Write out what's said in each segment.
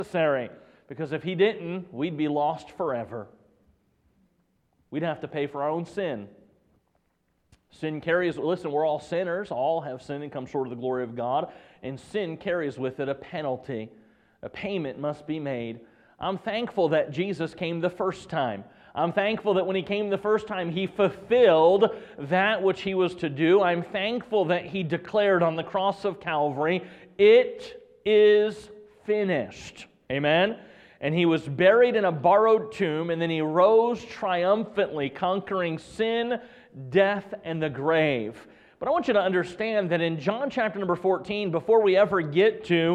necessary, because if He didn't, we'd be lost forever. We'd have to pay for our own sin. Sin carries, listen, we're all sinners. All have sinned and come short of the glory of God. And sin carries with it a penalty. A payment must be made. I'm thankful that Jesus came the first time. I'm thankful that when He came the first time, He fulfilled that which He was to do. I'm thankful that He declared on the cross of Calvary, "It is finished." Amen? And He was buried in a borrowed tomb, and then He rose triumphantly, conquering sin, death, and the grave. But I want you to understand that in John chapter number 14, before we ever get to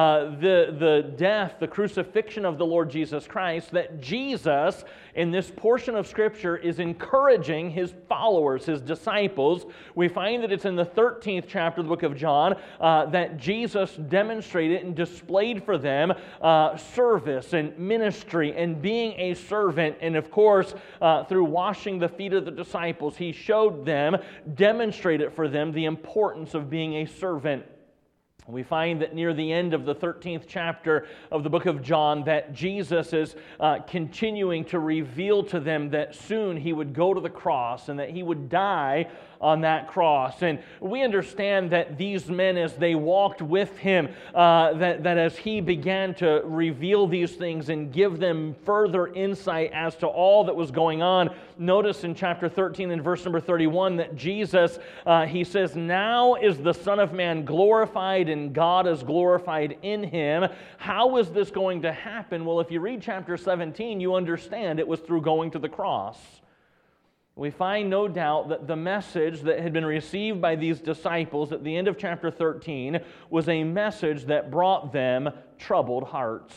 the death, the crucifixion of the Lord Jesus Christ, that Jesus, in this portion of Scripture, is encouraging His followers, His disciples. We find that it's in the 13th chapter of the book of John that Jesus demonstrated and displayed for them service and ministry and being a servant. And of course, through washing the feet of the disciples, He showed them, demonstrated for them the importance of being a servant. We find that near the end of the 13th chapter of the book of John that Jesus is continuing to reveal to them that soon He would go to the cross and that He would die on that cross. And we understand that these men, as they walked with Him, that as He began to reveal these things and give them further insight as to all that was going on, notice in chapter 13 and verse number 31 that Jesus, He says, "Now is the Son of Man glorified and God is glorified in Him." How is this going to happen? Well, if you read chapter 17, you understand it was through going to the cross. We find no doubt that the message that had been received by these disciples at the end of chapter 13 was a message that brought them troubled hearts.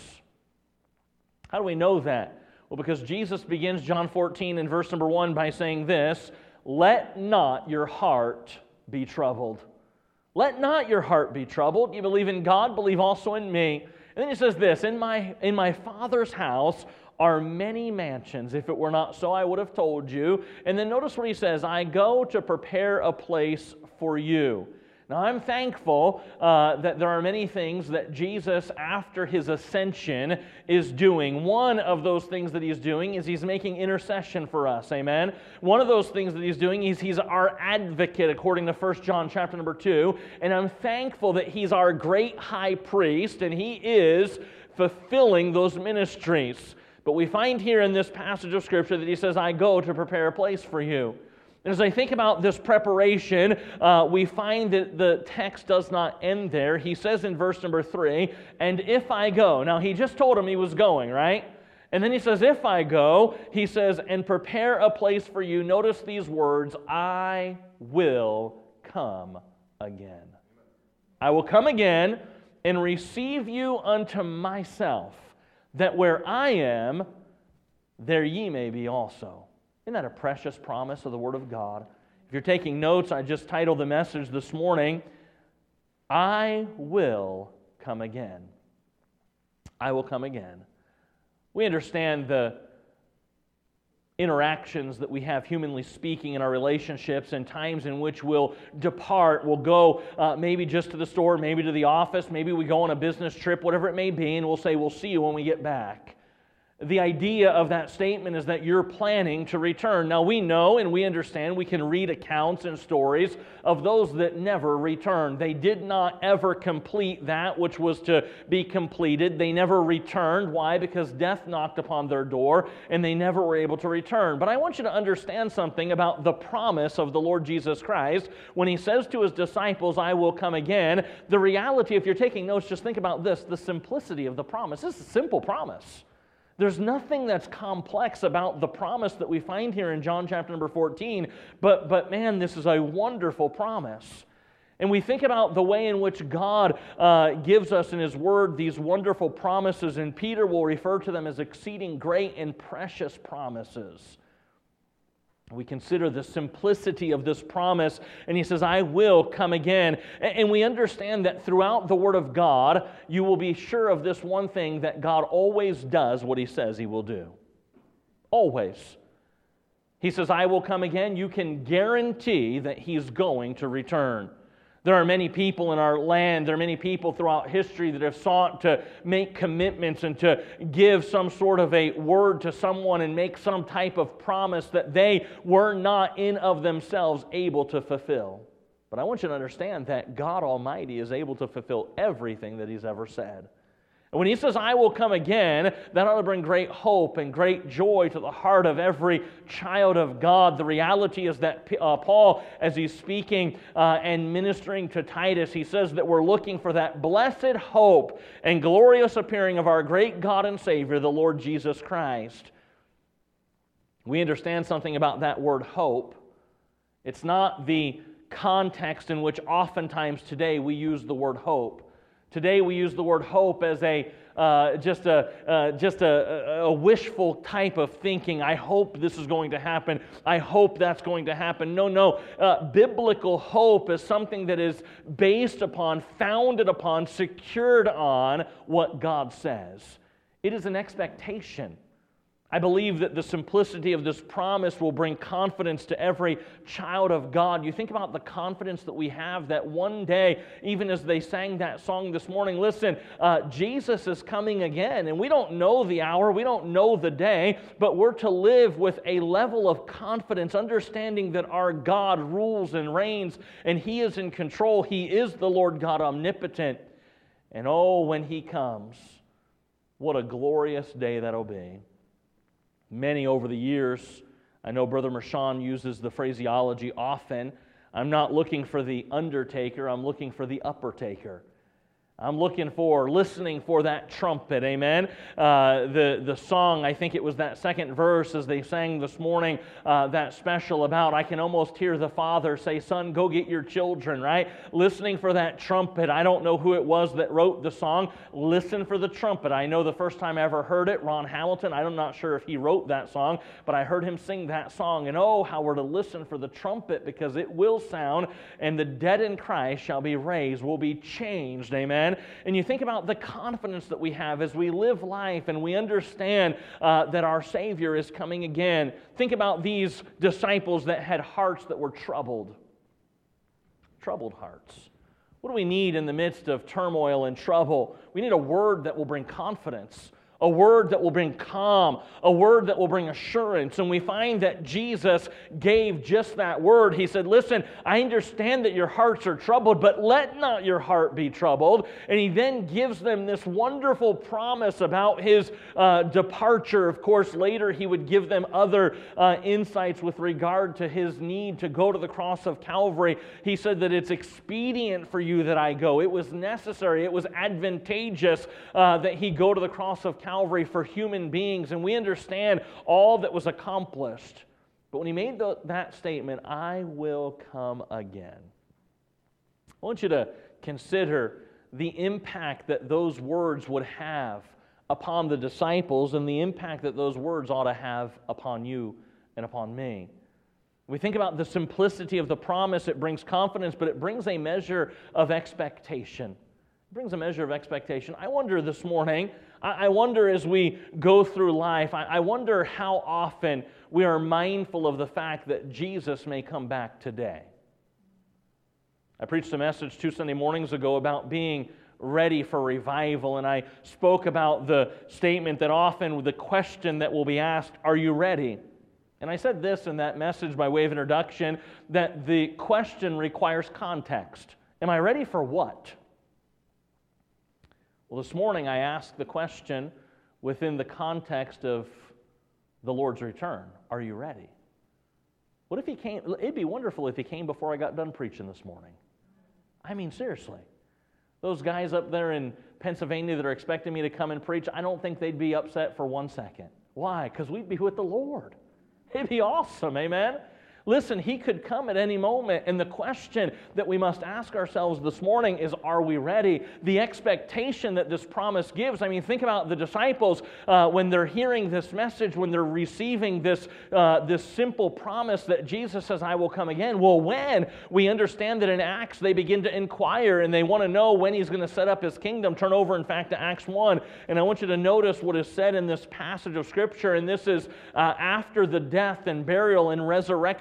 How do we know that? Well, because Jesus begins John 14 and verse number 1 by saying this, "Let not your heart be troubled." Let not your heart be troubled. You believe in God, believe also in me. And then He says this, in my Father's house are many mansions. If it were not so, I would have told you. And then notice what He says, "I go to prepare a place for you." Now, I'm thankful that there are many things that Jesus, after His ascension, is doing. One of those things that He's doing is He's making intercession for us. Amen? One of those things that He's doing is He's our advocate, according to 1 John chapter number 2. And I'm thankful that He's our great high priest, and He is fulfilling those ministries. But we find here in this passage of Scripture that He says, "I go to prepare a place for you." And as I think about this preparation, we find that the text does not end there. He says in verse number 3, "And if I go." Now, He just told them He was going, right? And then He says, "If I go," He says, "and prepare a place for you." Notice these words, "I will come again." "I will come again and receive you unto myself, that where I am, there ye may be also." Isn't that a precious promise of the Word of God? If you're taking notes, I just titled the message this morning, "I will come again." I will come again. We understand the interactions that we have, humanly speaking, in our relationships, and times in which we'll depart, we'll go maybe just to the store, maybe to the office, maybe we go on a business trip, whatever it may be, and we'll say, "We'll see you when we get back." The idea of that statement is that you're planning to return. Now, we know and we understand, we can read accounts and stories of those that never returned. They did not ever complete that which was to be completed. They never returned. Why? Because death knocked upon their door and they never were able to return. But I want you to understand something about the promise of the Lord Jesus Christ. When He says to His disciples, "I will come again," the reality, if you're taking notes, just think about this, the simplicity of the promise. This is a simple promise. There's nothing that's complex about the promise that we find here in John chapter number 14, but man, this is a wonderful promise. And we think about the way in which God gives us in His Word these wonderful promises, and Peter will refer to them as exceeding great and precious promises. We consider the simplicity of this promise, and He says, "I will come again." And we understand that throughout the Word of God, you will be sure of this one thing, that God always does what He says He will do. Always. He says, "I will come again." You can guarantee that He's going to return. There are many people in our land, there are many people throughout history that have sought to make commitments and to give some sort of a word to someone and make some type of promise that they were not in of themselves able to fulfill. But I want you to understand that God Almighty is able to fulfill everything that He's ever said. And when He says, I will come again, that ought to bring great hope and great joy to the heart of every child of God. The reality is that Paul, as he's speaking and ministering to Titus, he says that we're looking for that blessed hope and glorious appearing of our great God and Savior, the Lord Jesus Christ. We understand something about that word hope. It's not the context in which oftentimes today we use the word hope. Today we use the word hope as just a wishful type of thinking. I hope this is going to happen. I hope that's going to happen. No. Biblical hope is something that is based upon, founded upon, secured on what God says. It is an expectation. I believe that the simplicity of this promise will bring confidence to every child of God. You think about the confidence that we have that one day, even as they sang that song this morning, listen, Jesus is coming again. And we don't know the hour, we don't know the day, but we're to live with a level of confidence, understanding that our God rules and reigns, and He is in control. He is the Lord God omnipotent. And oh, when He comes, what a glorious day that'll be. Many over the years, I know Brother Mershon uses the phraseology often, I'm not looking for the undertaker, I'm looking for the upper-taker. I'm listening for that trumpet, amen? The song, I think it was that second verse as they sang this morning, that special about, I can almost hear the Father say, son, go get your children, right? Listening for that trumpet. I don't know who it was that wrote the song. Listen for the trumpet. I know the first time I ever heard it, Ron Hamilton, I'm not sure if he wrote that song, but I heard him sing that song, and oh, how we're to listen for the trumpet, because it will sound, and the dead in Christ shall be raised, will be changed, amen? And you think about the confidence that we have as we live life and we understand that our Savior is coming again. Think about these disciples that had hearts that were troubled. Troubled hearts. What do we need in the midst of turmoil and trouble? We need a word that will bring confidence. A word that will bring calm, a word that will bring assurance. And we find that Jesus gave just that word. He said, listen, I understand that your hearts are troubled, but let not your heart be troubled. And He then gives them this wonderful promise about His departure. Of course, later He would give them other insights with regard to His need to go to the cross of Calvary. He said that it's expedient for you that I go. It was necessary, it was advantageous that He go to the cross of Calvary for human beings, and we understand all that was accomplished. But when He made that statement, I will come again, I want you to consider the impact that those words would have upon the disciples and the impact that those words ought to have upon you and upon me. We think about the simplicity of the promise. It brings confidence, but it brings a measure of expectation. It brings a measure of expectation. I wonder this morning, I wonder as we go through life, I wonder how often we are mindful of the fact that Jesus may come back today. I preached a message 2 Sunday mornings ago about being ready for revival, and I spoke about the statement that often the question that will be asked, are you ready? And I said this in that message by way of introduction, that the question requires context. Am I ready for what? Well, this morning I asked the question within the context of the Lord's return. Are you ready? What if He came? It'd be wonderful if He came before I got done preaching this morning. I mean, seriously. Those guys up there in Pennsylvania that are expecting me to come and preach, I don't think they'd be upset for 1 second. Why? Because we'd be with the Lord. It'd be awesome, amen? Listen, He could come at any moment, and the question that we must ask ourselves this morning is, are we ready? The expectation that this promise gives, I mean, think about the disciples when they're hearing this message, when they're receiving this simple promise that Jesus says, I will come again. Well, when? We understand that in Acts they begin to inquire, and they want to know when He's going to set up His kingdom. Turn over, in fact, to Acts 1, and I want you to notice what is said in this passage of Scripture, and this is after the death and burial and resurrection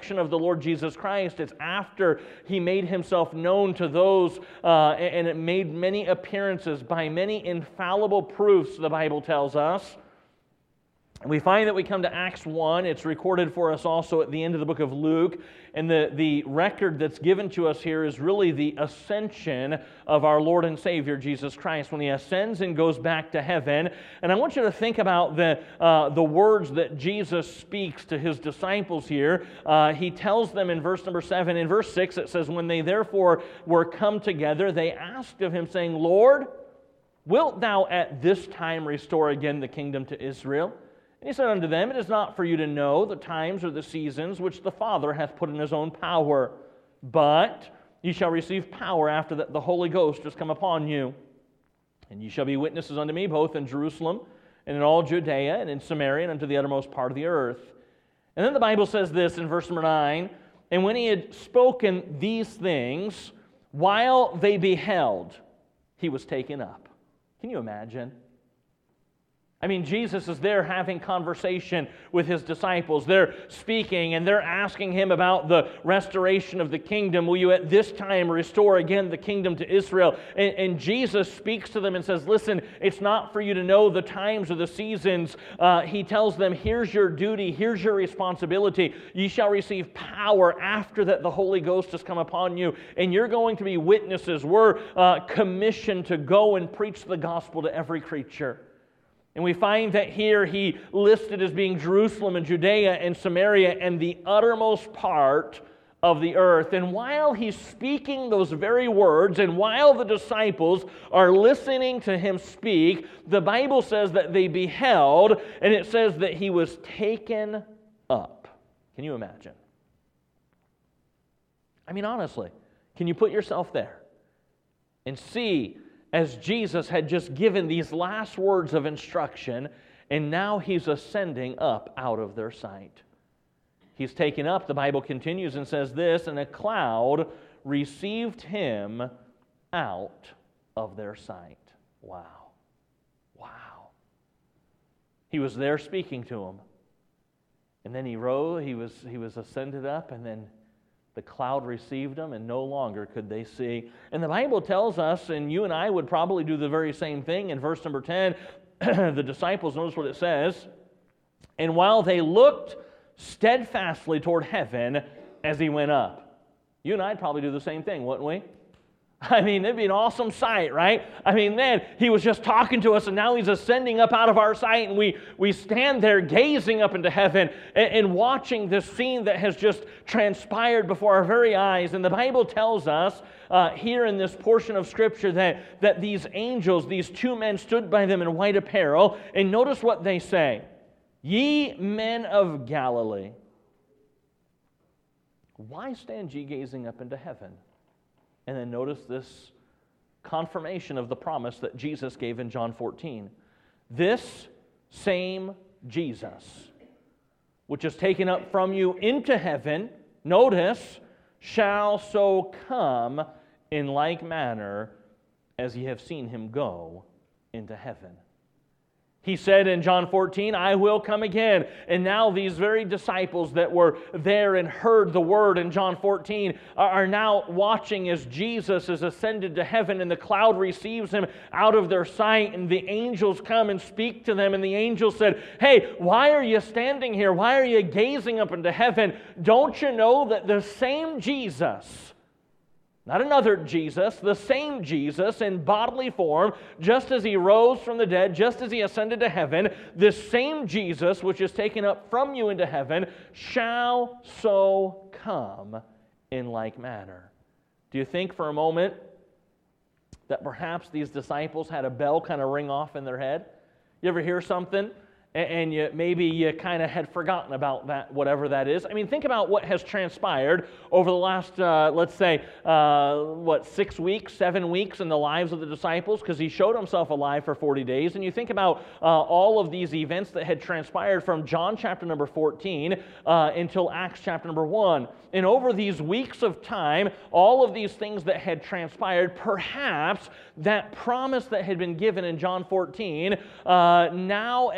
resurrection of the Lord Jesus Christ. It's after He made Himself known to those, and it made many appearances by many infallible proofs, the Bible tells us. We find that we come to Acts 1. It's recorded for us also at the end of the book of Luke. And the record that's given to us here is really the ascension of our Lord and Savior, Jesus Christ, when He ascends and goes back to heaven. And I want you to think about the words that Jesus speaks to His disciples here. He tells them in verse number 7. In verse 6, it says, "When they therefore were come together, they asked of Him, saying, Lord, wilt Thou at this time restore again the kingdom to Israel? And He said unto them, It is not for you to know the times or the seasons which the Father hath put in His own power, but ye shall receive power after that the Holy Ghost is come upon you. And ye shall be witnesses unto me both in Jerusalem and in all Judea and in Samaria and unto the uttermost part of the earth." And then the Bible says this in verse number 9, "And when He had spoken these things, while they beheld, He was taken up." Can you imagine? I mean, Jesus is there having conversation with His disciples. They're speaking and they're asking Him about the restoration of the kingdom. Will you at this time restore again the kingdom to Israel? And Jesus speaks to them and says, listen, it's not for you to know the times or the seasons. He tells them, here's your duty, here's your responsibility. You shall receive power after that the Holy Ghost has come upon you, and you're going to be witnesses. We're commissioned to go and preach the gospel to every creature. And we find that here He listed as being Jerusalem and Judea and Samaria and the uttermost part of the earth. And while He's speaking those very words, and while the disciples are listening to Him speak, the Bible says that they beheld, and it says that He was taken up. Can you imagine? I mean, honestly, can you put yourself there and see, as Jesus had just given these last words of instruction, and now He's ascending up out of their sight. He's taken up, the Bible continues and says this, "And a cloud received Him out of their sight." Wow. Wow. He was there speaking to them. And then He rose, He was ascended up, and then the cloud received Him, and no longer could they see. And the Bible tells us, and you and I would probably do the very same thing, in verse number 10, the disciples, notice what it says, "And while they looked steadfastly toward heaven as He went up." You and I'd probably do the same thing, wouldn't we? I mean, it'd be an awesome sight, right? I mean, man, He was just talking to us, and now He's ascending up out of our sight, and we stand there gazing up into heaven and watching this scene that has just transpired before our very eyes. And the Bible tells us here in this portion of Scripture that these angels, these two men, stood by them in white apparel, and notice what they say. "Ye men of Galilee, why stand ye gazing up into heaven?" And then notice this confirmation of the promise that Jesus gave in John 14. "This same Jesus, which is taken up from you into heaven," notice, "shall so come in like manner as ye have seen Him go into heaven." He said in John 14, "I will come again." And now these very disciples that were there and heard the word in John 14 are now watching as Jesus is ascended to heaven, and the cloud receives Him out of their sight, and the angels come and speak to them. And the angels said, "Hey, why are you standing here? Why are you gazing up into heaven? Don't you know that the same Jesus," not another Jesus, the same Jesus in bodily form, just as He rose from the dead, just as He ascended to heaven, this same Jesus, which is taken up from you into heaven, shall so come in like manner. Do you think for a moment that perhaps these disciples had a bell kind of ring off in their head? You ever hear something and maybe you kind of had forgotten about that, whatever that is? I mean, think about what has transpired over the last, let's say, 6 weeks, 7 weeks in the lives of the disciples, because He showed Himself alive for 40 days. And you think about all of these events that had transpired from John chapter number 14 until Acts chapter number 1. And over these weeks of time, all of these things that had transpired, perhaps that promise that had been given in John 14, now as it's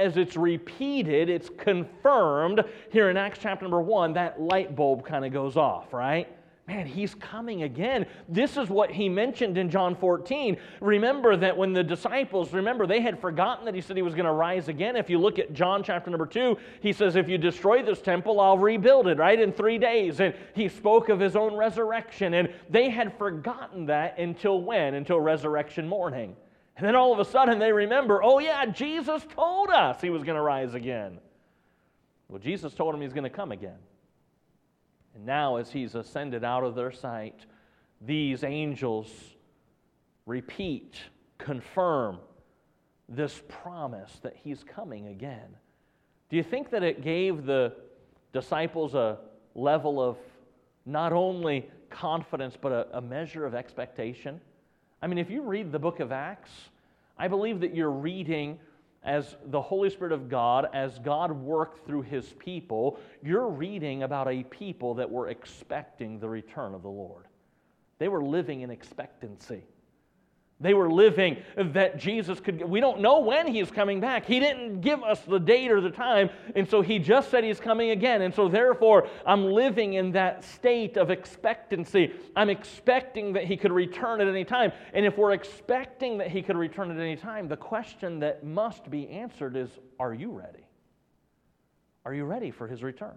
repeated, it's confirmed here in Acts chapter number 1, that light bulb kind of goes off, right? Man, He's coming again. This is what He mentioned in John 14. Remember that when the disciples, they had forgotten that He said He was going to rise again. If you look at John chapter number 2, He says, if you destroy this temple, I'll rebuild it, right, in 3 days. And He spoke of His own resurrection. And they had forgotten that until when? Until resurrection morning. And then all of a sudden they remember, oh yeah, Jesus told us He was going to rise again. Well, Jesus told them He's going to come again. And now as He's ascended out of their sight, these angels repeat, confirm this promise that He's coming again. Do you think that it gave the disciples a level of not only confidence, but a measure of expectation? I mean, if you read the book of Acts, I believe that you're reading as the Holy Spirit of God, as God worked through His people, you're reading about a people that were expecting the return of the Lord. They were living in expectancy. They were living that Jesus could... We don't know when He's coming back. He didn't give us the date or the time, and so He just said He's coming again. And so therefore, I'm living in that state of expectancy. I'm expecting that He could return at any time. And if we're expecting that He could return at any time, the question that must be answered is, are you ready? Are you ready for His return?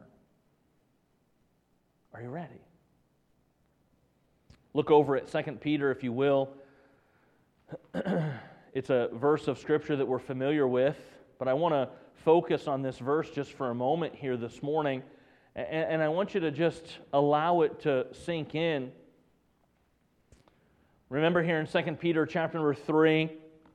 Are you ready? Look over at 2 Peter, if you will. It's a verse of Scripture that we're familiar with, but I want to focus on this verse just for a moment here this morning, and I want you to just allow it to sink in. Remember here in 2 Peter chapter number 3,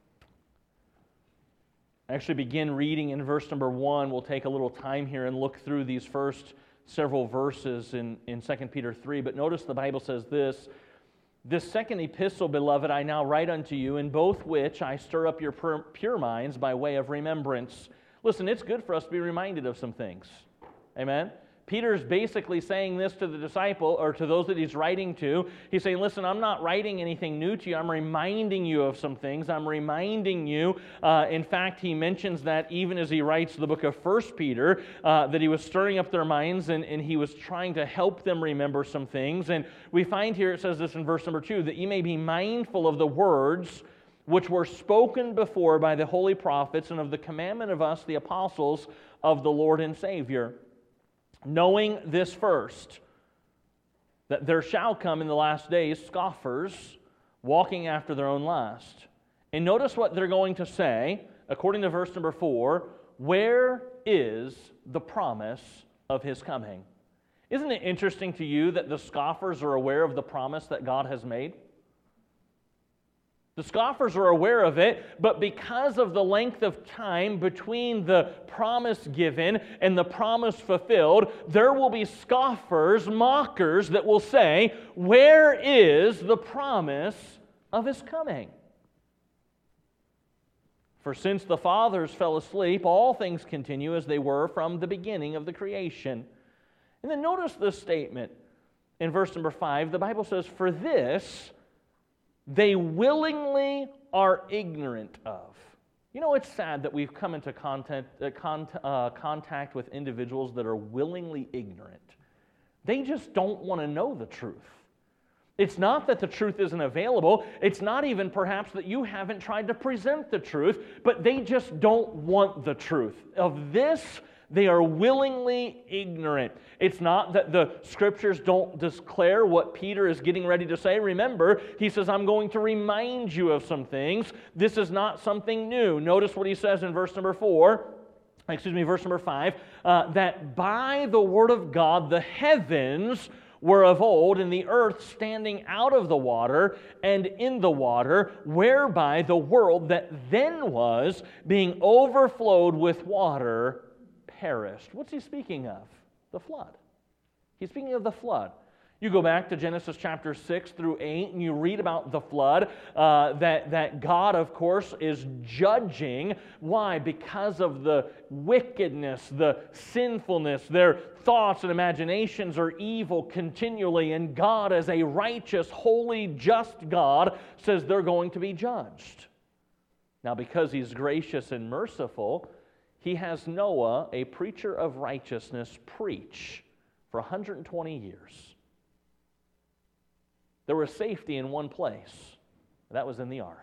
I actually begin reading in verse number 1. We'll take a little time here and look through these first several verses in 2 Peter 3, but notice the Bible says this: "This second epistle, beloved, I now write unto you, in both which I stir up your pure minds by way of remembrance." Listen, it's good for us to be reminded of some things. Amen? Peter's basically saying this to the disciple, or to those that he's writing to. He's saying, listen, I'm not writing anything new to you. I'm reminding you of some things. I'm reminding you. In fact, he mentions that even as he writes the book of 1 Peter, that he was stirring up their minds and he was trying to help them remember some things. And we find here, it says this in verse number 2, that you may be mindful of the words which were spoken before by the holy prophets, and of the commandment of us, the apostles of the Lord and Savior. Knowing this first, that there shall come in the last days scoffers, walking after their own lust. And notice what they're going to say, according to verse number 4, where is the promise of His coming? Isn't it interesting to you that the scoffers are aware of the promise that God has made? The scoffers are aware of it, but because of the length of time between the promise given and the promise fulfilled, there will be scoffers, mockers, that will say, where is the promise of His coming? For since the fathers fell asleep, all things continue as they were from the beginning of the creation. And then notice this statement in verse number 5. The Bible says, for this they willingly are ignorant of. You know, it's sad that we've come into contact with individuals that are willingly ignorant. They just don't want to know the truth. It's not that the truth isn't available. It's not even perhaps that you haven't tried to present the truth, but they just don't want the truth. Of this, they are willingly ignorant. It's not that the Scriptures don't declare what Peter is getting ready to say. Remember, he says, I'm going to remind you of some things. This is not something new. Notice what he says in verse number 5, that by the word of God the heavens were of old, and the earth standing out of the water and in the water, whereby the world that then was, being overflowed with water, perished. What's he speaking of? The flood. He's speaking of the flood. You go back to Genesis chapter 6 through 8, and you read about the flood, that God, of course, is judging. Why? Because of the wickedness, the sinfulness. Their thoughts and imaginations are evil continually, and God, as a righteous, holy, just God, says they're going to be judged. Now, because He's gracious and merciful, he has Noah, a preacher of righteousness, preach for 120 years. There was safety in one place. That was in the ark.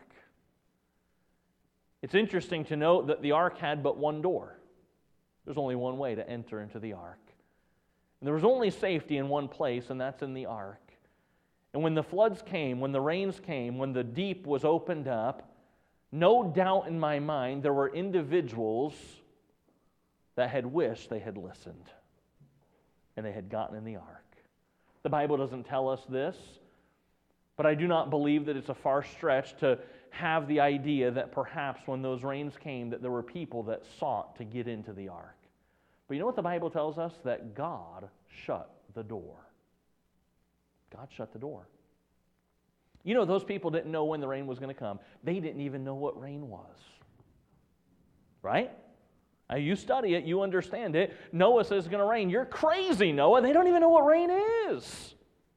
It's interesting to note that the ark had but one door. There's only one way to enter into the ark. And there was only safety in one place, and that's in the ark. And when the floods came, when the rains came, when the deep was opened up, no doubt in my mind there were individuals that had wished they had listened and they had gotten in the ark. The Bible doesn't tell us this, but I do not believe that it's a far stretch to have the idea that perhaps when those rains came that there were people that sought to get into the ark. But you know what the Bible tells us? That God shut the door. God shut the door. You know, those people didn't know when the rain was going to come. They didn't even know what rain was. Right? Now, you study it, you understand it. Noah says it's going to rain. You're crazy, Noah. They don't even know what rain is.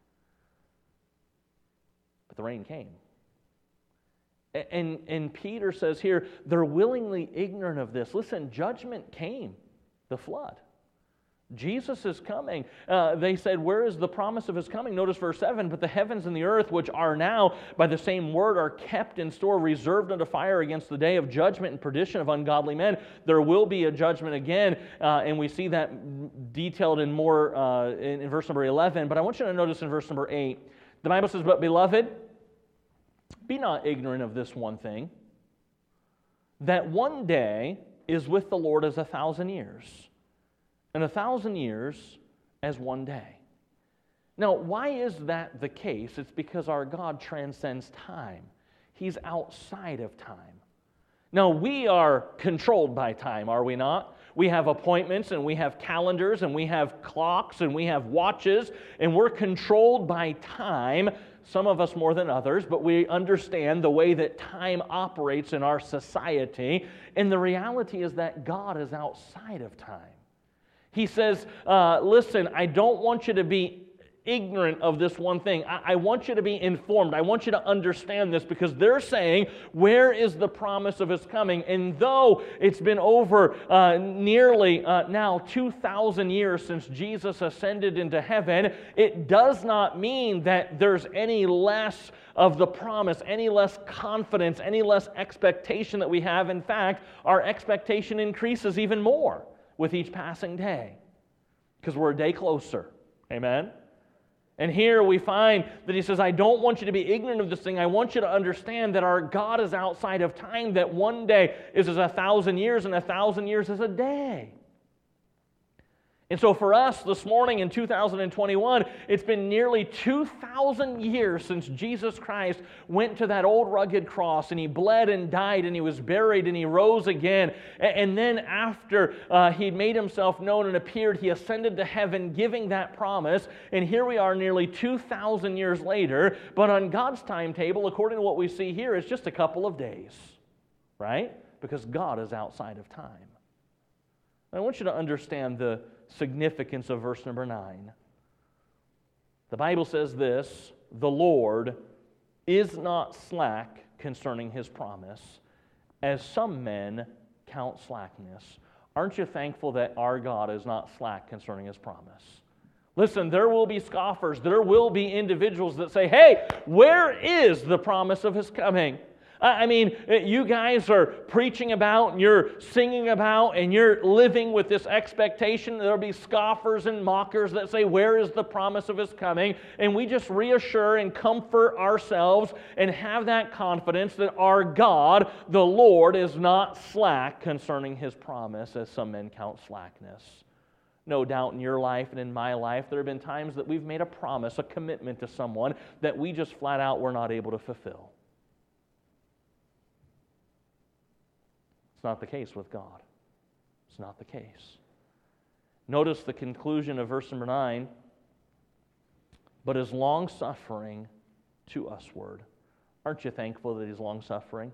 But the rain came. And Peter says here, they're willingly ignorant of this. Listen, judgment came, the flood. Jesus is coming. They said, where is the promise of his coming? Notice verse 7, but the heavens and the earth, which are now by the same word, are kept in store, reserved unto fire against the day of judgment and perdition of ungodly men. There will be a judgment again, and we see that detailed in more in verse number 11. But I want you to notice in verse number 8, the Bible says, but beloved, be not ignorant of this one thing, that one day is with the Lord as 1,000 years, and 1,000 years as one day. Now, why is that the case? It's because our God transcends time. He's outside of time. Now, we are controlled by time, are we not? We have appointments, and we have calendars, and we have clocks, and we have watches, and we're controlled by time. Some of us more than others, but we understand the way that time operates in our society. And the reality is that God is outside of time. He says, listen, I don't want you to be ignorant of this one thing. I want you to be informed. I want you to understand this, because they're saying, where is the promise of his coming? And though it's been over nearly now 2,000 years since Jesus ascended into heaven, it does not mean that there's any less of the promise, any less confidence, any less expectation that we have. In fact, our expectation increases even more with each passing day, because we're a day closer. Amen? And here we find that he says, I don't want you to be ignorant of this thing. I want you to understand that our God is outside of time, that one day is as 1,000 years, and 1,000 years is a day. And so for us this morning in 2021, it's been nearly 2,000 years since Jesus Christ went to that old rugged cross, and he bled and died, and he was buried, and he rose again. And then after he made himself known and appeared, he ascended to heaven, giving that promise. And here we are nearly 2,000 years later, but on God's timetable, according to what we see here, it's just a couple of days, right? Because God is outside of time. I want you to understand the significance of verse number 9. The Bible says this, the Lord is not slack concerning his promise, as some men count slackness. Aren't you thankful that our God is not slack concerning his promise? Listen, there will be scoffers, there will be individuals that say, hey, where is the promise of his coming? I mean, you guys are preaching about, and you're singing about, and you're living with this expectation. There'll be scoffers and mockers that say, where is the promise of his coming? And we just reassure and comfort ourselves and have that confidence that our God, the Lord, is not slack concerning his promise, as some men count slackness. No doubt in your life and in my life, there have been times that we've made a promise, a commitment to someone that we just flat out were not able to fulfill. It's not the case with God. It's not the case. Notice the conclusion of verse number 9. But is long-suffering to usward. Aren't you thankful that he's long-suffering?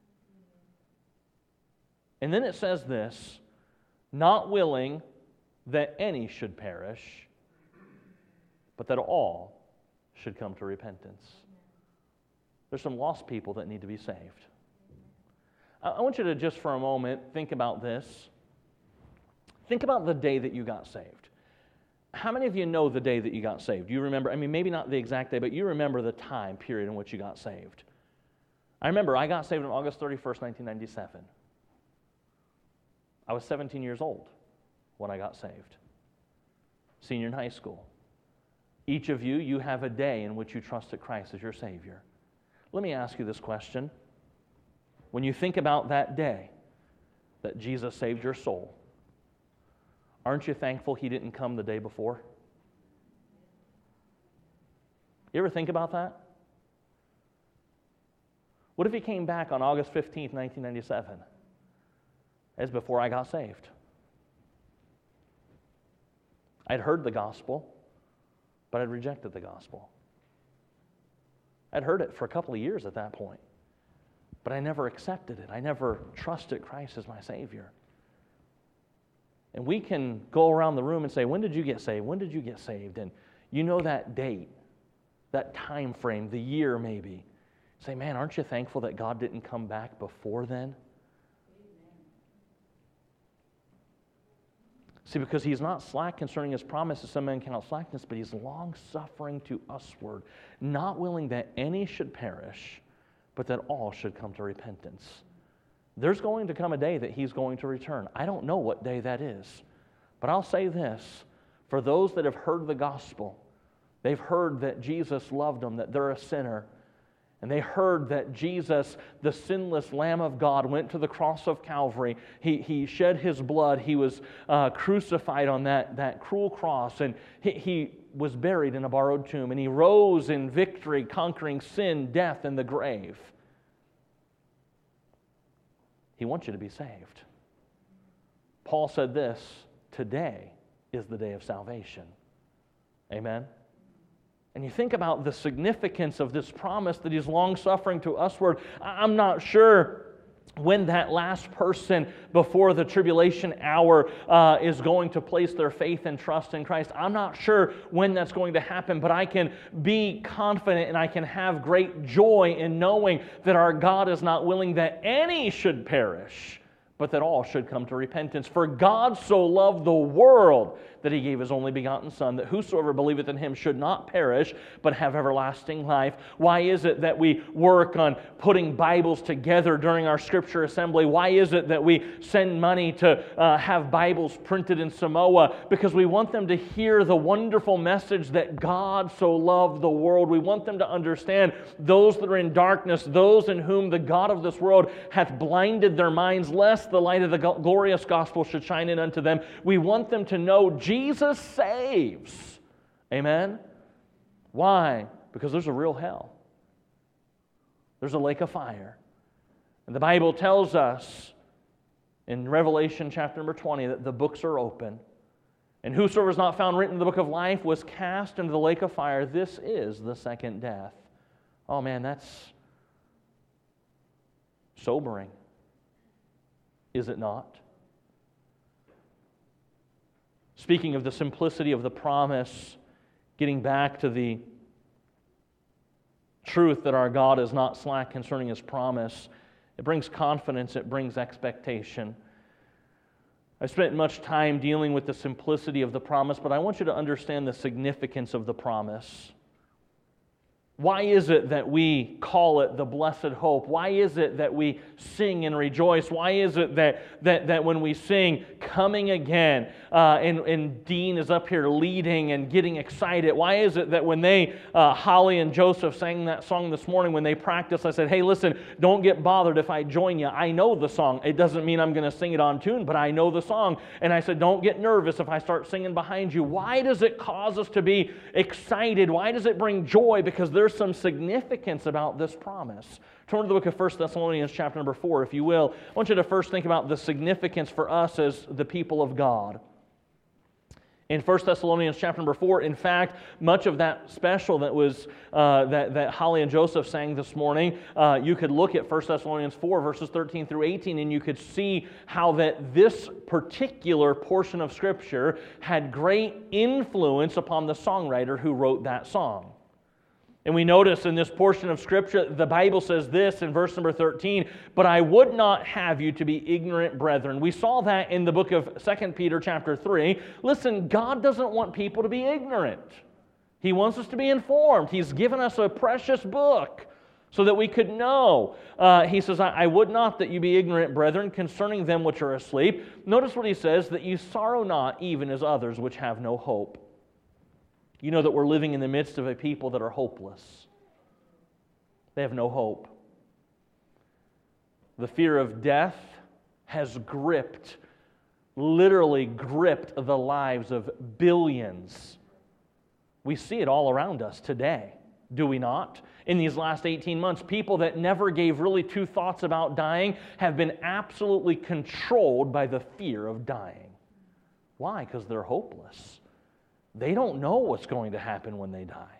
And then it says this, not willing that any should perish, but that all should come to repentance. There's some lost people that need to be saved. I want you to just for a moment think about this. Think about the day that you got saved. How many of you know the day that you got saved? Do you remember? I mean, maybe not the exact day, but you remember the time period in which you got saved. I remember I got saved on August 31st, 1997. I was 17 years old when I got saved. Senior in high school. Each of you, you have a day in which you trusted Christ as your Savior. Let me ask you this question. When you think about that day that Jesus saved your soul, aren't you thankful He didn't come the day before? You ever think about that? What if He came back on August 15th, 1997? As before I got saved. I'd heard the gospel, but I'd rejected the gospel. I'd heard it for a couple of years at that point, but I never accepted it. I never trusted Christ as my Savior. And we can go around the room and say, when did you get saved? When did you get saved? And you know that date, that time frame, the year maybe. Say, man, aren't you thankful that God didn't come back before then? See, because He's not slack concerning His promise, as some men count slackness, but He's long-suffering to usward, not willing that any should perish, but that all should come to repentance. There's going to come a day that He's going to return. I don't know what day that is, but I'll say this. For those that have heard the gospel, they've heard that Jesus loved them, that they're a sinner, and they heard that Jesus, the sinless Lamb of God, went to the cross of Calvary. He shed His blood. He was crucified on that cruel cross, and he was buried in a borrowed tomb, and He rose in victory, conquering sin, death, and the grave. He wants you to be saved. Paul said this, today is the day of salvation. Amen? And you think about the significance of this promise that He's long-suffering to usward. I'm not sure when that last person before the tribulation hour is going to place their faith and trust in Christ. I'm not sure when that's going to happen, but I can be confident and I can have great joy in knowing that our God is not willing that any should perish, but that all should come to repentance. For God so loved the world that He gave His only begotten Son, that whosoever believeth in Him should not perish, but have everlasting life. Why is it that we work on putting Bibles together during our Scripture assembly? Why is it that we send money to have Bibles printed in Samoa? Because we want them to hear the wonderful message that God so loved the world. We want them to understand those that are in darkness, those in whom the God of this world hath blinded their minds, lest the light of the glorious gospel should shine in unto them. We want them to know Jesus saves. Amen? Why? Because there's a real hell. There's a lake of fire. And the Bible tells us in Revelation chapter number 20 that the books are open. And whosoever is not found written in the book of life was cast into the lake of fire. This is the second death. Oh man, that's sobering. Is it not? Speaking of the simplicity of the promise, getting back to the truth that our God is not slack concerning His promise, it brings confidence, it brings expectation. I spent much time dealing with the simplicity of the promise, but I want you to understand the significance of the promise. Why is it that we call it the blessed hope? Why is it that we sing and rejoice? Why is it that when we sing coming again, and Dean is up here leading and getting excited? Why is it that when Holly and Joseph sang that song this morning, when they practiced, I said, hey, listen, don't get bothered if I join you. I know the song. It doesn't mean I'm going to sing it on tune, but I know the song. And I said, don't get nervous if I start singing behind you. Why does it cause us to be excited? Why does it bring joy? Because there's some significance about this promise. Turn to the book of 1 Thessalonians chapter number 4, if you will. I want you to first think about the significance for us as the people of God. In 1 Thessalonians chapter number 4, in fact, much of that special that was that Holly and Joseph sang this morning, you could look at 1 Thessalonians 4, verses 13 through 18, and you could see how that this particular portion of Scripture had great influence upon the songwriter who wrote that song. And we notice in this portion of Scripture, the Bible says this in verse number 13, "But I would not have you to be ignorant, brethren." We saw that in the book of 2 Peter chapter 3. Listen, God doesn't want people to be ignorant. He wants us to be informed. He's given us a precious book so that we could know. He says, "I would not that you be ignorant, brethren, concerning them which are asleep." Notice what he says, "that you sorrow not, even as others which have no hope." You know that we're living in the midst of a people that are hopeless. They have no hope. The fear of death has literally gripped the lives of billions. We see it all around us today, do we not? In these last 18 months, people that never gave really two thoughts about dying have been absolutely controlled by the fear of dying. Why? Because they're hopeless. They don't know what's going to happen when they die.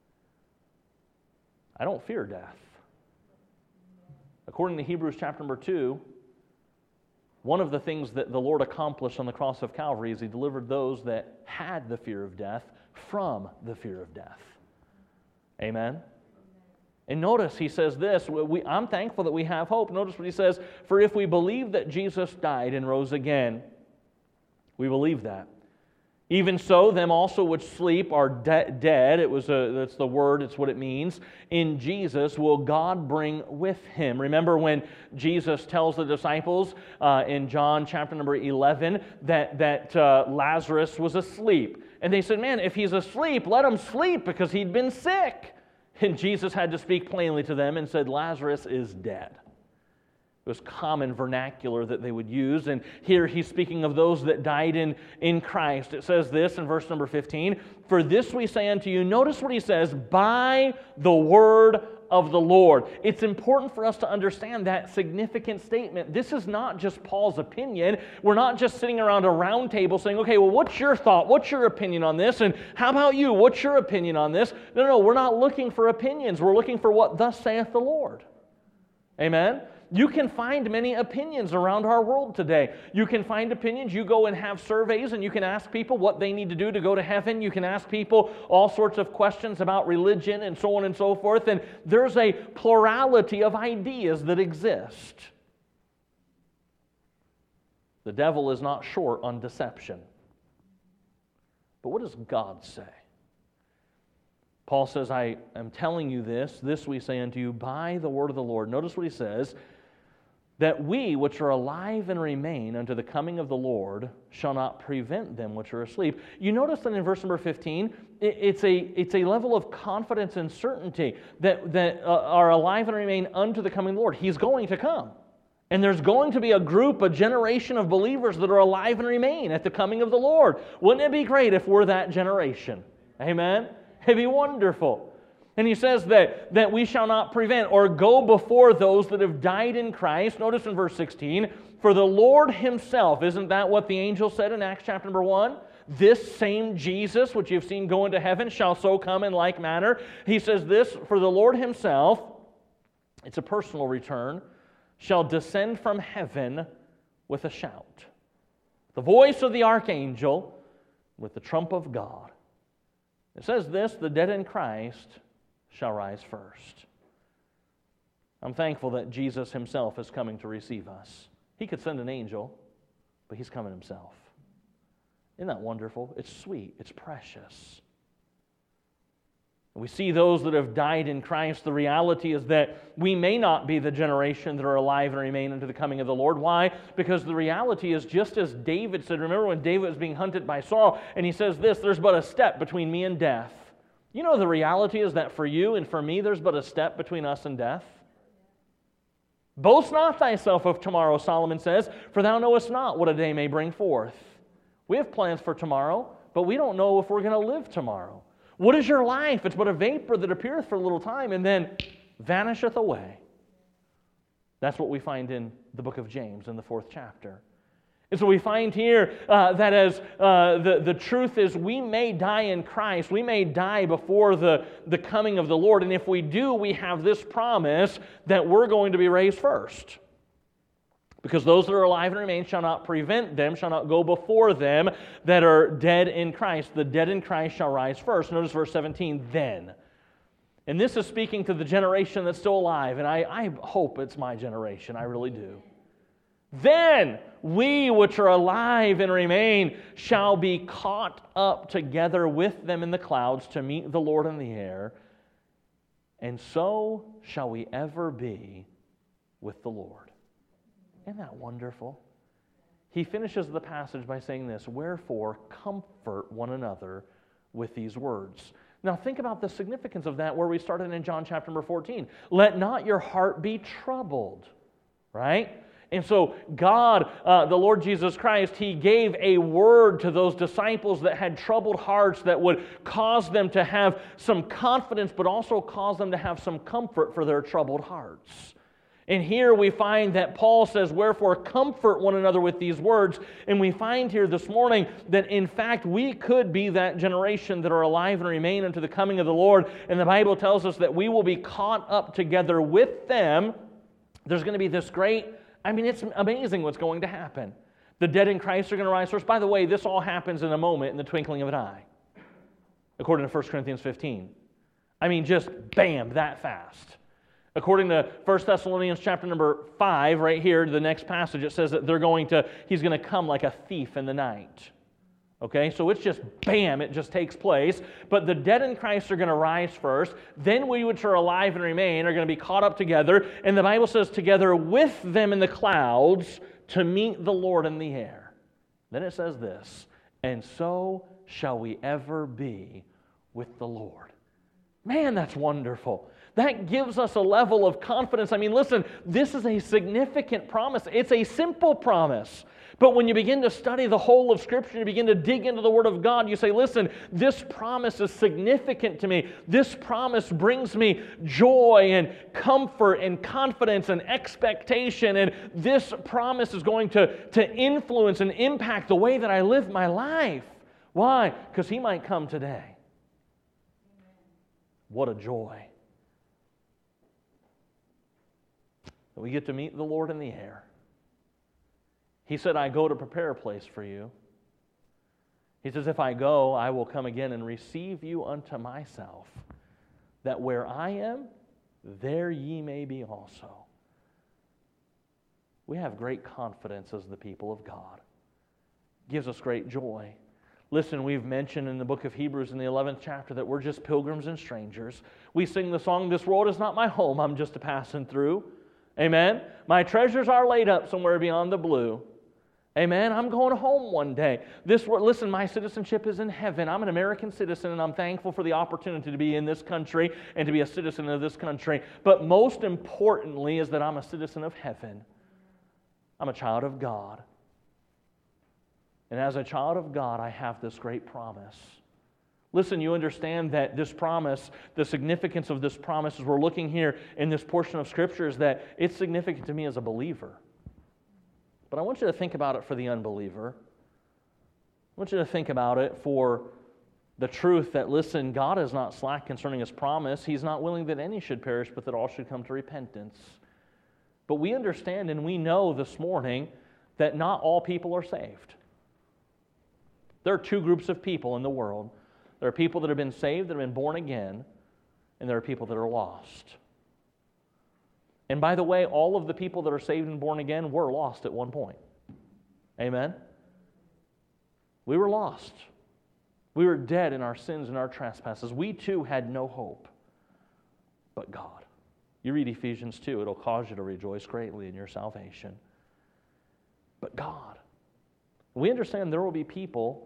I don't fear death. According to Hebrews chapter number 2, one of the things that the Lord accomplished on the cross of Calvary is He delivered those that had the fear of death from the fear of death. Amen? And notice He says this, I'm thankful that we have hope. Notice what He says, "For if we believe that Jesus died and rose again," we believe that. "Even so, them also which sleep are dead." That's the word, it's what it means. "In Jesus will God bring with Him." Remember when Jesus tells the disciples in John chapter number 11 that Lazarus was asleep. And they said, "Man, if he's asleep, let him sleep," because he'd been sick. And Jesus had to speak plainly to them and said, "Lazarus is dead." It was common vernacular that they would use. And here he's speaking of those that died in Christ. It says this in verse number 15, "For this we say unto you," notice what he says, "by the word of the Lord." It's important for us to understand that significant statement. This is not just Paul's opinion. We're not just sitting around a round table saying, "Okay, well, what's your thought? What's your opinion on this? And how about you? What's your opinion on this?" No, we're not looking for opinions. We're looking for what thus saith the Lord. Amen? You can find many opinions around our world today. You can find opinions. You go and have surveys and you can ask people what they need to do to go to heaven. You can ask people all sorts of questions about religion and so on and so forth. And there's a plurality of ideas that exist. The devil is not short on deception. But what does God say? Paul says, "I am telling you this we say unto you by the word of the Lord." Notice what he says, "that we which are alive and remain unto the coming of the Lord shall not prevent them which are asleep." You notice that in verse number 15, it's a level of confidence and certainty that are alive and remain unto the coming of the Lord. He's going to come. And there's going to be a generation of believers that are alive and remain at the coming of the Lord. Wouldn't it be great if we're that generation? Amen? It'd be wonderful. And he says that we shall not prevent or go before those that have died in Christ. Notice in verse 16, "For the Lord Himself," isn't that what the angel said in Acts chapter number 1? "This same Jesus, which you've seen go into heaven, shall so come in like manner." He says this, "For the Lord Himself," it's a personal return, "shall descend from heaven with a shout, the voice of the archangel, with the trump of God." It says this, "the dead in Christ shall rise first." I'm thankful that Jesus Himself is coming to receive us. He could send an angel, but He's coming Himself. Isn't that wonderful? It's sweet. It's precious. We see those that have died in Christ. The reality is that we may not be the generation that are alive and remain unto the coming of the Lord. Why? Because the reality is just as David said. Remember when David was being hunted by Saul, and he says this, "There's but a step between me and death." You know the reality is that for you and for me, there's but a step between us and death. "Boast not thyself of tomorrow," Solomon says, "for thou knowest not what a day may bring forth." We have plans for tomorrow, but we don't know if we're going to live tomorrow. What is your life? It's but a vapor that appeareth for a little time and then vanisheth away. That's what we find in the book of James in the 4th chapter. And so we find here that as the truth is we may die in Christ, we may die before the coming of the Lord, and if we do, we have this promise that we're going to be raised first. Because those that are alive and remain shall not prevent them, shall not go before them that are dead in Christ. The dead in Christ shall rise first. Notice verse 17, "then." And this is speaking to the generation that's still alive, and I hope it's my generation, I really do. Then we which are alive and remain shall be caught up together with them in the clouds to meet the Lord in the air, and so shall we ever be with the Lord. Isn't that wonderful? He finishes the passage by saying this, wherefore comfort one another with these words. Now think about the significance of that where we started in John chapter number 14. Let not your heart be troubled, right? And so God, the Lord Jesus Christ, He gave a word to those disciples that had troubled hearts that would cause them to have some confidence, but also cause them to have some comfort for their troubled hearts. And here we find that Paul says, wherefore comfort one another with these words. And we find here this morning that in fact we could be that generation that are alive and remain unto the coming of the Lord. And the Bible tells us that we will be caught up together with them. There's going to be this great, it's amazing what's going to happen. The dead in Christ are going to rise first. By the way, this all happens in a moment, in the twinkling of an eye, according to 1 Corinthians 15. Just bam, that fast. According to 1 Thessalonians chapter number 5, right here, the next passage, it says that he's going to come like a thief in the night. Okay, so it's just bam, it just takes place. But the dead in Christ are going to rise first. Then we which are alive and remain are going to be caught up together. And the Bible says, together with them in the clouds to meet the Lord in the air. Then it says this, and so shall we ever be with the Lord. Man, that's wonderful. That gives us a level of confidence. Listen, this is a significant promise. It's a simple promise. But when you begin to study the whole of Scripture, you begin to dig into the Word of God, you say, listen, this promise is significant to me. This promise brings me joy and comfort and confidence and expectation. And this promise is going to influence and impact the way that I live my life. Why? Because He might come today. What a joy. We get to meet the Lord in the air. He said, I go to prepare a place for you. He says, if I go, I will come again and receive you unto myself, that where I am, there ye may be also. We have great confidence as the people of God. It gives us great joy. Listen, we've mentioned in the book of Hebrews in the 11th chapter that we're just pilgrims and strangers. We sing the song, this world is not my home, I'm just a passing through. Amen? My treasures are laid up somewhere beyond the blue. Amen? I'm going home one day. Listen, my citizenship is in heaven. I'm an American citizen, and I'm thankful for the opportunity to be in this country and to be a citizen of this country. But most importantly is that I'm a citizen of heaven. I'm a child of God. And as a child of God, I have this great promise. Listen, you understand that this promise, the significance of this promise as we're looking here in this portion of Scripture is that it's significant to me as a believer. But I want you to think about it for the unbeliever. I want you to think about it for the truth that, listen, God is not slack concerning His promise. He's not willing that any should perish, but that all should come to repentance. But we understand and we know this morning that not all people are saved. There are two groups of people in the world. There are people that have been saved, that have been born again, and there are people that are lost. And by the way, all of the people that are saved and born again were lost at one point. Amen? We were lost. We were dead in our sins and our trespasses. We too had no hope but God. You read Ephesians 2, it'll cause you to rejoice greatly in your salvation. But God. We understand there will be people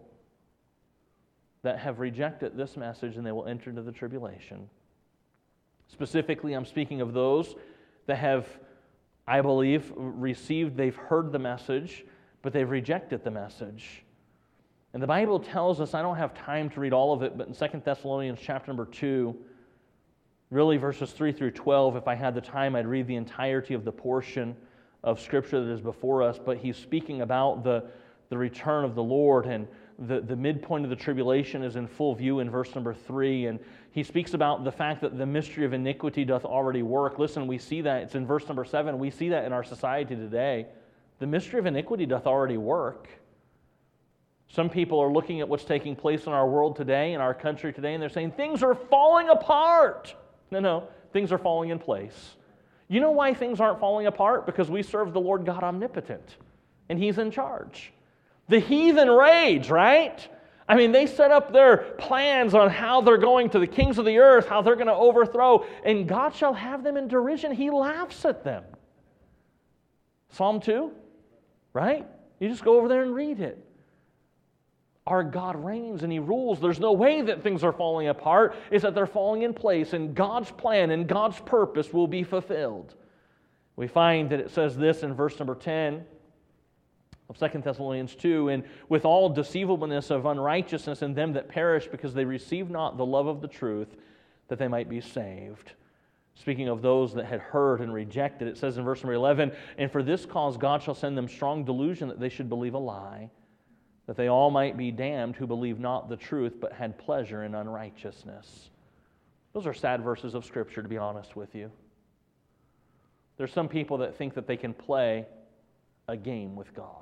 that have rejected this message and they will enter into the tribulation. Specifically, I'm speaking of those that have, I believe, they've heard the message, but they've rejected the message. And the Bible tells us, I don't have time to read all of it, but in 2 Thessalonians chapter number 2, really verses 3 through 12, if I had the time, I'd read the entirety of the portion of Scripture that is before us, but he's speaking about the return of the Lord, and the midpoint of the tribulation is in full view in verse number 3, and he speaks about the fact that the mystery of iniquity doth already work. Listen, we see that. It's in verse number 7. We see that in our society today. The mystery of iniquity doth already work. Some people are looking at what's taking place in our world today, in our country today, and they're saying, things are falling apart. No, things are falling in place. You know why things aren't falling apart? Because we serve the Lord God omnipotent, and He's in charge. The heathen rage, right? I mean, they set up their plans on how they're going to the kings of the earth, how they're going to overthrow, and God shall have them in derision. He laughs at them. Psalm 2, right? You just go over there and read it. Our God reigns and He rules. There's no way that things are falling apart. It's that they're falling in place, and God's plan and God's purpose will be fulfilled. We find that it says this in verse number 10 of 2 Thessalonians 2, and with all deceivableness of unrighteousness in them that perish, because they receive not the love of the truth, that they might be saved. Speaking of those that had heard and rejected, it says in verse number 11, and for this cause God shall send them strong delusion that they should believe a lie, that they all might be damned who believe not the truth, but had pleasure in unrighteousness. Those are sad verses of Scripture, to be honest with you. There's some people that think that they can play a game with God.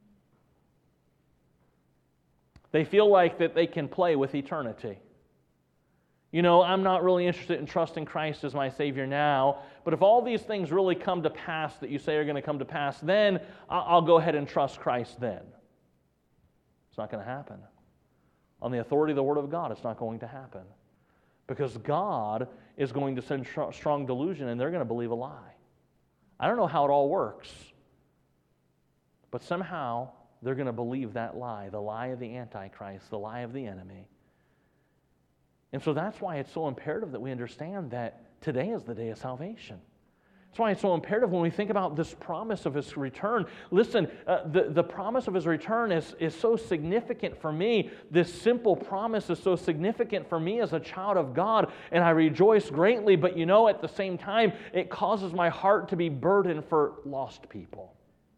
They feel like that they can play with eternity. You know, I'm not really interested in trusting Christ as my Savior now, but if all these things really come to pass that you say are going to come to pass, then I'll go ahead and trust Christ then. It's not going to happen. On the authority of the Word of God, it's not going to happen. Because God is going to send strong delusion, and they're going to believe a lie. I don't know how it all works, but somehow they're going to believe that lie, the lie of the Antichrist, the lie of the enemy. And so that's why it's so imperative that we understand that today is the day of salvation. That's why it's so imperative when we think about this promise of His return. Listen, the promise of His return is so significant for me. This simple promise is so significant for me as a child of God, and I rejoice greatly, but you know, at the same time, it causes my heart to be burdened for lost people.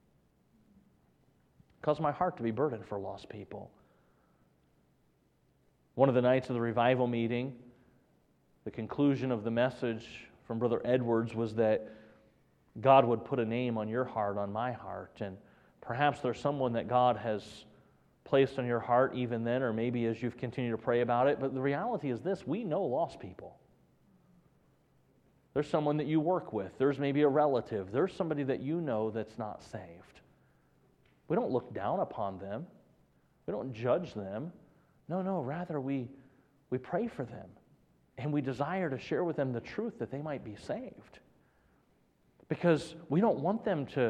It causes my heart to be burdened for lost people. One of the nights of the revival meeting, the conclusion of the message from Brother Edwards was that God would put a name on your heart, on my heart, and perhaps there's someone that God has placed on your heart even then, or maybe as you've continued to pray about it, but the reality is this: we know lost people. There's someone that you work with, there's maybe a relative, there's somebody that you know that's not saved. We don't look down upon them, we don't judge them. No, rather we pray for them, and we desire to share with them the truth that they might be saved. Because we don't want them to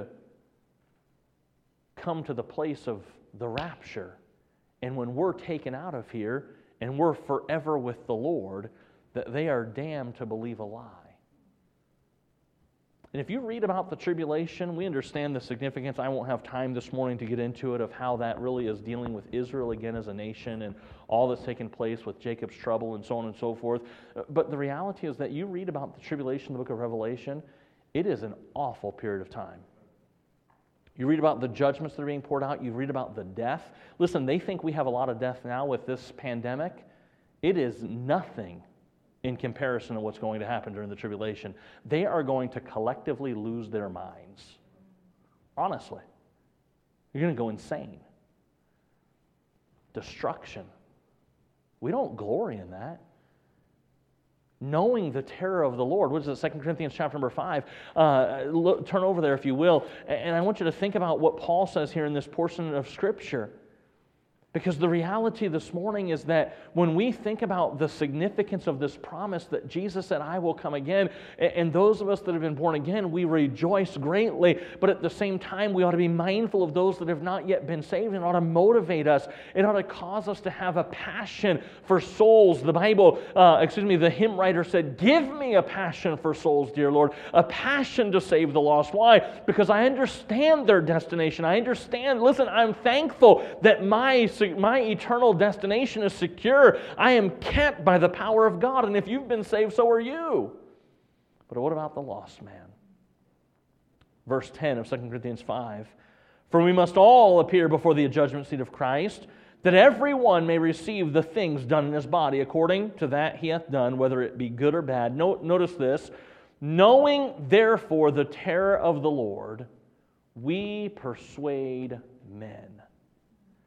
come to the place of the rapture, and when we're taken out of here and we're forever with the Lord, that they are damned to believe a lie. And if you read about the tribulation, we understand the significance. I won't have time this morning to get into it of how that really is dealing with Israel again as a nation and all that's taken place with Jacob's trouble and so on and so forth. But the reality is that you read about the tribulation in the book of Revelation, it is an awful period of time. You read about the judgments that are being poured out. You read about the death. Listen, they think we have a lot of death now with this pandemic. It is nothing in comparison to what's going to happen during the tribulation. They are going to collectively lose their minds. Honestly. You're going to go insane. Destruction. We don't glory in that. Knowing the terror of the Lord. What is it? 2 Corinthians chapter number 5. Turn over there if you will. And I want you to think about what Paul says here in this portion of Scripture. Because the reality this morning is that when we think about the significance of this promise that Jesus said, I will come again, and those of us that have been born again, we rejoice greatly, but at the same time, we ought to be mindful of those that have not yet been saved, and it ought to motivate us. It ought to cause us to have a passion for souls. The Bible, the hymn writer said, give me a passion for souls, dear Lord, a passion to save the lost. Why? Because I understand their destination. I understand, listen, I'm thankful that my eternal destination is secure. I am kept by the power of God, and if you've been saved, so are you. But what about the lost man? Verse 10 of 2 Corinthians 5, for we must all appear before the judgment seat of Christ, that every one may receive the things done in his body, according to that he hath done, whether it be good or bad. Notice this, knowing therefore the terror of the Lord, we persuade men.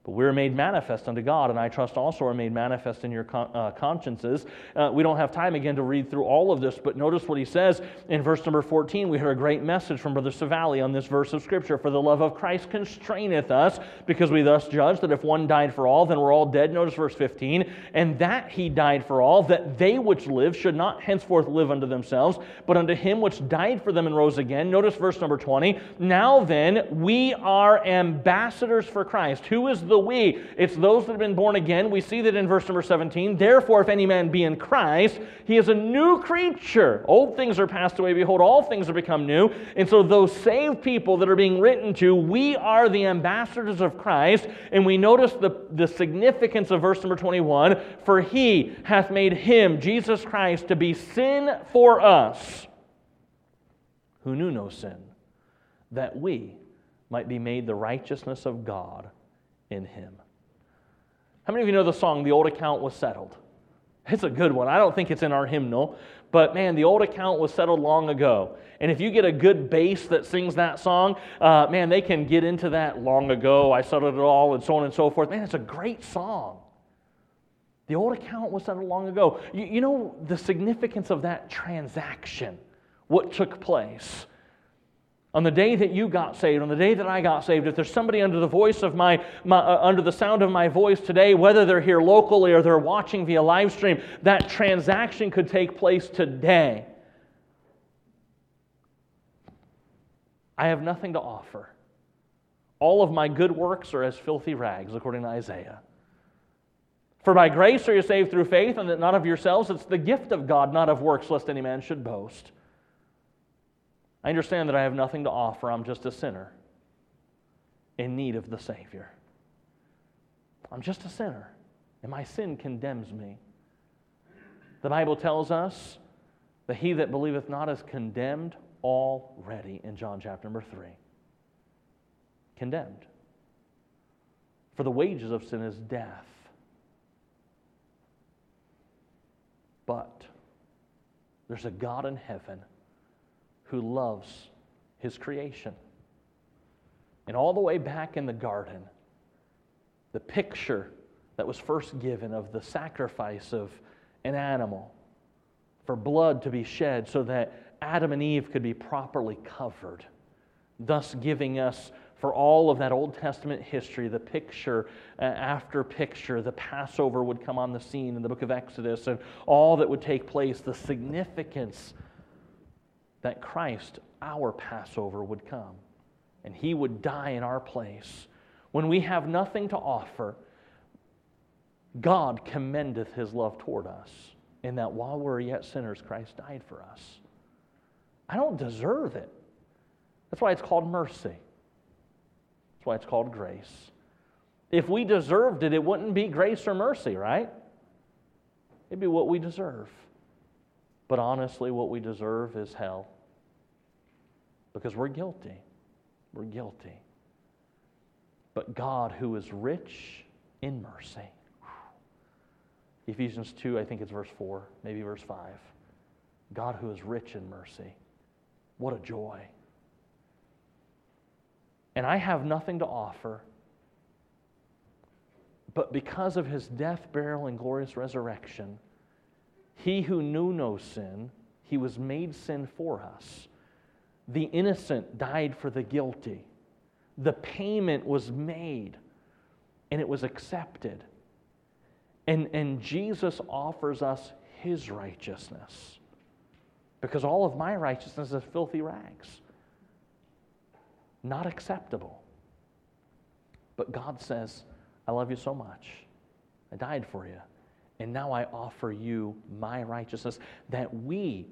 But we're made manifest unto God, and I trust also are made manifest in your consciences. We don't have time again to read through all of this, but notice what he says in verse number 14. We heard a great message from Brother Savali on this verse of Scripture. For the love of Christ constraineth us, because we thus judge that if one died for all, then we're all dead. Notice verse 15. And that he died for all, that they which live should not henceforth live unto themselves, but unto him which died for them and rose again. Notice verse number 20. Now then, we are ambassadors for Christ. Who is the we? It's those that have been born again. We see that in verse number 17. Therefore, if any man be in Christ, he is a new creature. Old things are passed away. Behold, all things are become new. And so those saved people that are being written to, we are the ambassadors of Christ. And we notice the significance of verse number 21. For he hath made him, Jesus Christ, to be sin for us, who knew no sin, that we might be made the righteousness of God in him. How many of you know the song, The Old Account Was Settled? It's a good one. I don't think it's in our hymnal, but man, the old account was settled long ago. And if you get a good bass that sings that song, man, they can get into that long ago, I settled it all, and so on and so forth. Man, it's a great song. The old account was settled long ago. You know the significance of that transaction, what took place. On the day that you got saved, on the day that I got saved, if there's somebody under the voice of under the sound of my voice today, whether they're here locally or they're watching via live stream, that transaction could take place today. I have nothing to offer. All of my good works are as filthy rags, according to Isaiah. For by grace are you saved through faith, and that not of yourselves. It's the gift of God, not of works, lest any man should boast. I understand that I have nothing to offer. I'm just a sinner in need of the Savior. I'm just a sinner, and my sin condemns me. The Bible tells us that he that believeth not is condemned already in John chapter number 3. Condemned. For the wages of sin is death. But there's a God in heaven who loves his creation. And all the way back in the garden, the picture that was first given of the sacrifice of an animal for blood to be shed so that Adam and Eve could be properly covered, thus giving us, for all of that Old Testament history, the picture after picture, the Passover would come on the scene in the book of Exodus, and all that would take place, the significance that Christ, our Passover, would come, and he would die in our place. When we have nothing to offer, God commendeth his love toward us, in that while we're yet sinners, Christ died for us. I don't deserve it. That's why it's called mercy. That's why it's called grace. If we deserved it, it wouldn't be grace or mercy, right? It'd be what we deserve. But honestly, what we deserve is hell. Because we're guilty. We're guilty. But God, who is rich in mercy. Ephesians 2, I think it's verse 4, maybe verse 5. God who is rich in mercy. What a joy. And I have nothing to offer, but because of his death, burial, and glorious resurrection, he who knew no sin, he was made sin for us. The innocent died for the guilty. The payment was made, and it was accepted. And Jesus offers us his righteousness, because all of my righteousness is filthy rags. Not acceptable. But God says, I love you so much. I died for you. And now I offer you my righteousness, that we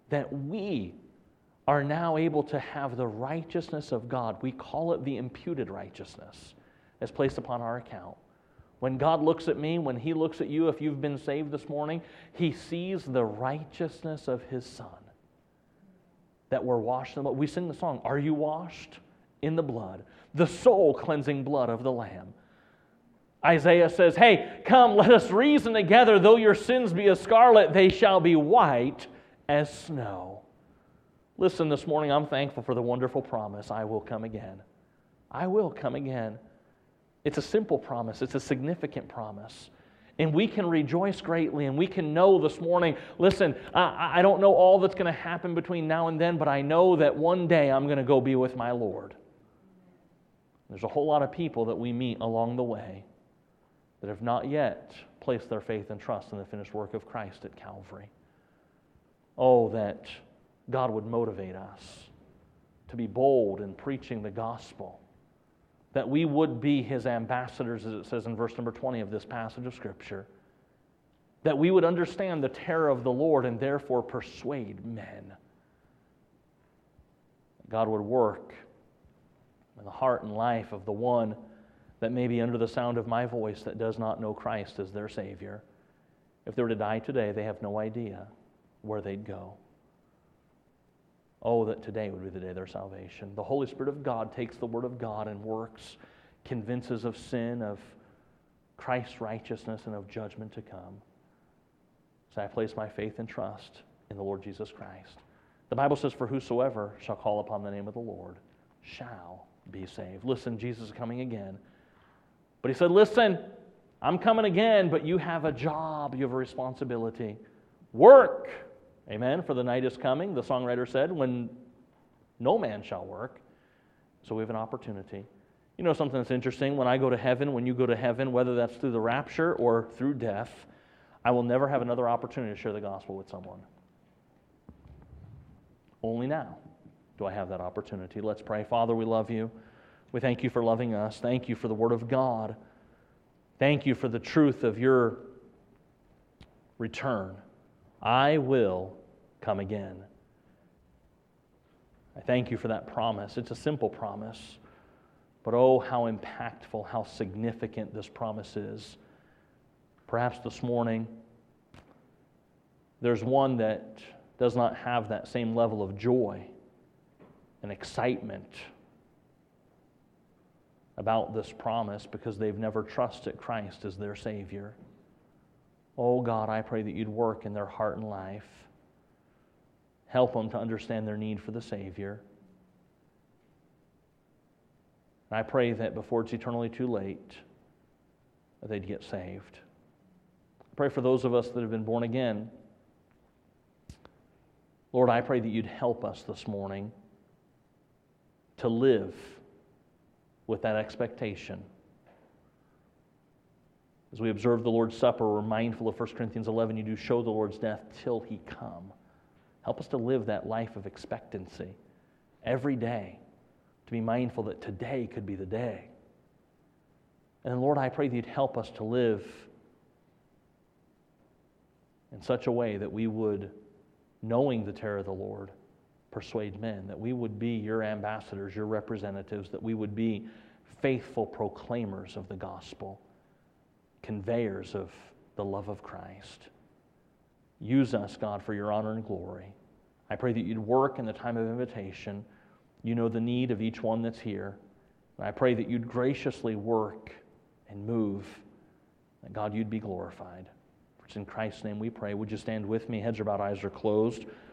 are now able to have the righteousness of God. We call it the imputed righteousness that's placed upon our account. When God looks at me, when he looks at you, if you've been saved this morning, he sees the righteousness of his Son. That we're washed in the blood. We sing the song, Are you washed in the blood? The soul-cleansing blood of the Lamb. Isaiah says, hey, come, let us reason together. Though your sins be as scarlet, they shall be white as snow. Listen, this morning I'm thankful for the wonderful promise, I will come again. I will come again. It's a simple promise. It's a significant promise. And we can rejoice greatly, and we can know this morning, listen, I don't know all that's going to happen between now and then, but I know that one day I'm going to go be with my Lord. There's a whole lot of people that we meet along the way that have not yet placed their faith and trust in the finished work of Christ at Calvary. Oh, that God would motivate us to be bold in preaching the gospel, that we would be His ambassadors, as it says in verse number 20 of this passage of Scripture, that we would understand the terror of the Lord and therefore persuade men. God would work in the heart and life of the one that may be under the sound of my voice that does not know Christ as their Savior. If they were to die today, they have no idea where they'd go. Oh, that today would be the day of their salvation. The Holy Spirit of God takes the Word of God and works, convinces of sin, of Christ's righteousness, and of judgment to come. So I place my faith and trust in the Lord Jesus Christ. The Bible says, for whosoever shall call upon the name of the Lord shall be saved. Listen, Jesus is coming again. But He said, listen, I'm coming again, but you have a job, you have a responsibility. Work. Amen. For the night is coming, the songwriter said, when no man shall work. So we have an opportunity. You know something that's interesting? When I go to heaven, when you go to heaven, whether that's through the rapture or through death, I will never have another opportunity to share the gospel with someone. Only now do I have that opportunity. Let's pray. Father, we love You. We thank You for loving us. Thank You for the Word of God. Thank You for the truth of Your return. I will come again. I thank You for that promise. It's a simple promise, but oh, how impactful, how significant this promise is. Perhaps this morning, there's one that does not have that same level of joy and excitement about this promise because they've never trusted Christ as their Savior. Oh God, I pray that You'd work in their heart and life. Help them to understand their need for the Savior. And I pray that before it's eternally too late, that they'd get saved. I pray for those of us that have been born again. Lord, I pray that You'd help us this morning to live with that expectation. As we observe the Lord's Supper, we're mindful of 1 Corinthians 11, You do show the Lord's death till He come. Help us to live that life of expectancy every day, to be mindful that today could be the day. And then, Lord, I pray that You'd help us to live in such a way that we would, knowing the terror of the Lord, persuade men, that we would be Your ambassadors, Your representatives, that we would be faithful proclaimers of the gospel, conveyors of the love of Christ. Use us, God, for Your honor and glory. I pray that You'd work in the time of invitation. You know the need of each one that's here. And I pray that You'd graciously work and move, that God, You'd be glorified. For it's in Christ's name we pray. Would you stand with me? Heads are bowed, eyes are closed.